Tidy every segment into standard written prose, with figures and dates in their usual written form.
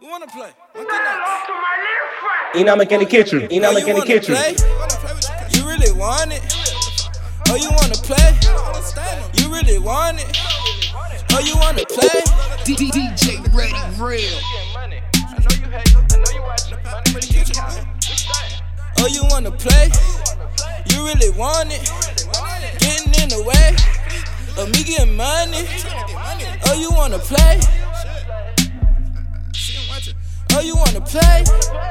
wanna play? Inamik in the kitchen. Inamik in the kitchen. You really want it? Oh, you wanna play? You really want it? Oh, you wanna play? DJ Ready Real. Oh, you wanna play? You really want it? Getting in the way of me getting money? Oh, you wanna play? Oh, you wanna play?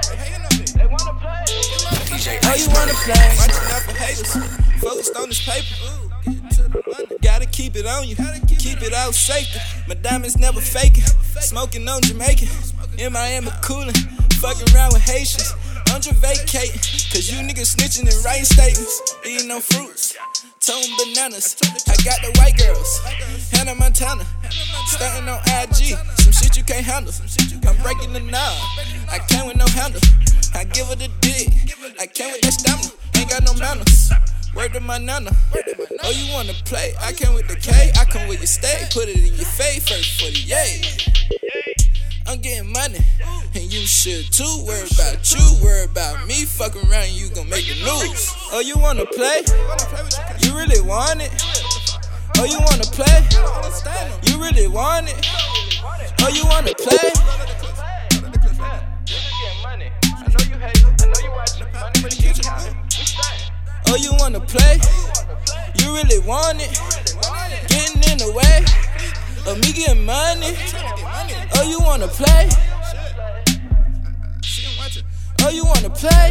Oh, you wanna play? Watching out for haters, focused on this paper. Gotta keep it on you, keep it out safety. My diamonds never faking, smoking on Jamaican. In Miami coolin', fucking around with Haitians. I'm just vacating, cause you niggas snitching and writing statements. Eating on fruits, tone bananas. I got the white girls, Hannah Montana. Starting on IG, some shit you can't handle. I'm breaking the knob, I came with no handle. I give her the dick, I came with that stamina. Ain't got no manners, word to my nana. Oh, you wanna play? I came with the K, I come with your stay. Put it in your face, first for the yay. I'm getting money, and you should too. Worry about you, worry about me. Fuck around, you gon' make the news. Oh, you wanna play? You really want it? Oh, you wanna play? You really want it? Oh, you wanna play? Oh, you wanna play? You really want it? Getting in the way of me getting money? Oh, you wanna play? Oh, you wanna play?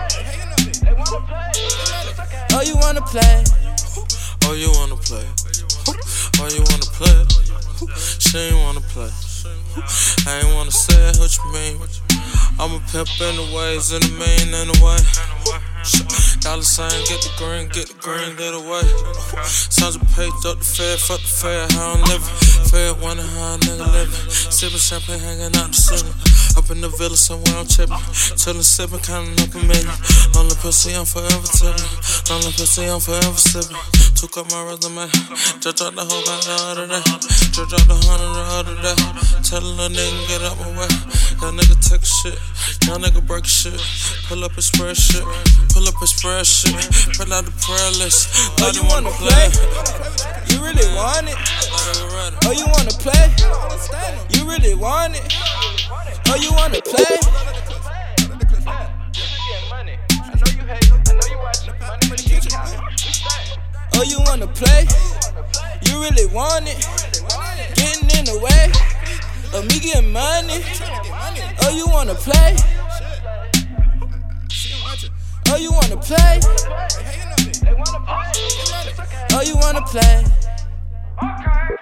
Oh, you wanna play? Oh, you wanna play? Oh, you wanna play? She ain't wanna play. I ain't wanna say it, what you mean? I'm a pimp in the ways, in the main, in the way. Dollar sign, get the green, get away. Sons of page up the fair, fuck the fair, how I'm living. Fair, wonder how a nigga living. Sipping champagne, hanging out the city. Up in the villa somewhere I'm tripping. Chillin', sippin', counting up a million. Only pussy, I'm forever tipping. Only pussy, I'm forever sipping. Took up my resume. Just dropped the whole got the other day. Just dropped the 100 the other day. Tell a little nigga get out my way. Y'all nigga take a shit. Y'all nigga break shit. Pull up his spread shit. Pull up his spread shit. Pull out the prayer list. Oh, you wanna play? You really want it? Oh, you wanna play? You really want it? Oh, you wanna play? Oh, you wanna play? You really want it? Getting in the way of me getting money? Oh, you wanna play? Oh, you wanna play? Oh, you wanna play?